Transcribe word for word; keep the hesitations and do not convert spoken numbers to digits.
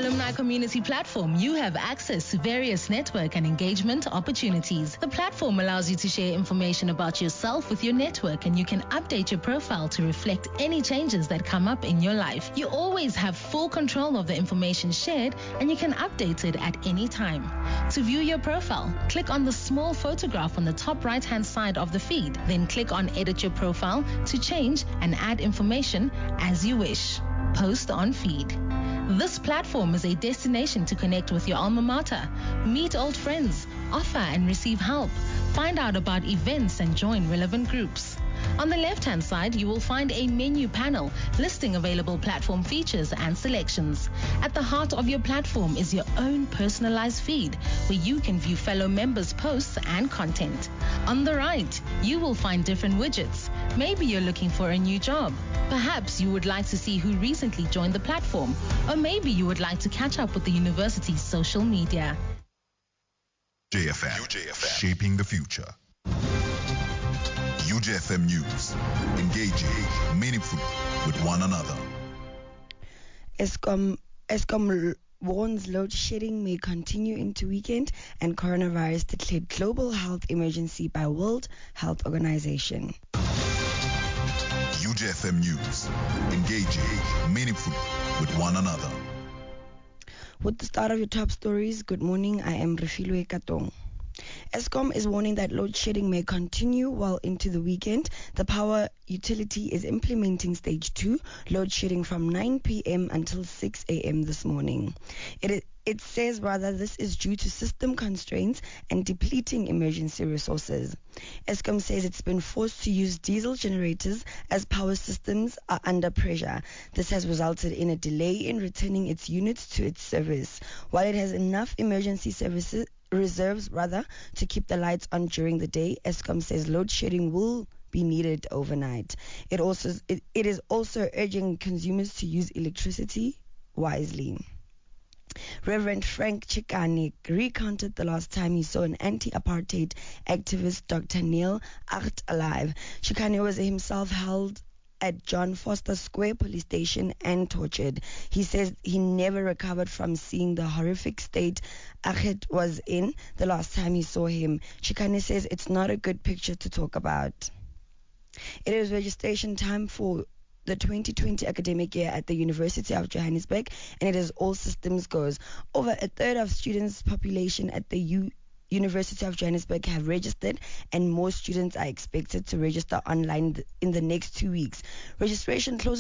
Alumni Community Platform, you have access to various network and engagement opportunities. The platform allows you to share information about yourself with your network, and you can update your profile to reflect any changes that come up in your life. You always have full control of the information shared, and you can update it at any time. To view your profile, click on the small photograph on the top right-hand side of the feed. Then click on Edit Your Profile to change and add information as you wish. Post on feed. This platform is a destination to connect with your alma mater, meet old friends, offer and receive help, find out about events and join relevant groups. On the left-hand side, you will find a menu panel listing available platform features and selections. At the heart of your platform is your own personalized feed, where you can view fellow members' posts and content. On the right, you will find different widgets. Maybe you're looking for a new job. Perhaps you would like to see who recently joined the platform. Or maybe you would like to catch up with the university's social media. J F M, shaping the future. U J F M News, engaging meaningfully with one another. Eskom, Eskom warns load shedding may continue into weekend, and coronavirus declared global health emergency by World Health Organization. U J F M News, engaging meaningfully with one another. With the start of your top stories, good morning, I am Refilwe Katong. Eskom is warning that load shedding may continue well into the weekend. The power utility is implementing stage two, load shedding from nine p.m. until six a.m. this morning. It, it says rather this is due to system constraints and depleting emergency resources. Eskom says it's been forced to use diesel generators as power systems are under pressure. This has resulted in a delay in returning its units to its service. While it has enough emergency services reserves rather to keep the lights on during the day, Eskom says load shedding will be needed overnight. It also it, it is also urging consumers to use electricity wisely. Reverend Frank Chikane recounted the last time he saw an anti-apartheid activist, Doctor Neil Acht, alive. Chikane was himself held at John Foster Square police station and tortured. He says he never recovered from seeing the horrific state Achet was in the last time he saw him. Chikane says it's not a good picture to talk about. It is registration time for the twenty twenty academic year at the University of Johannesburg, and it is all systems goes. Over a third of students' population at the U University of Johannesburg have registered, and more students are expected to register online in the next two weeks. Registration closes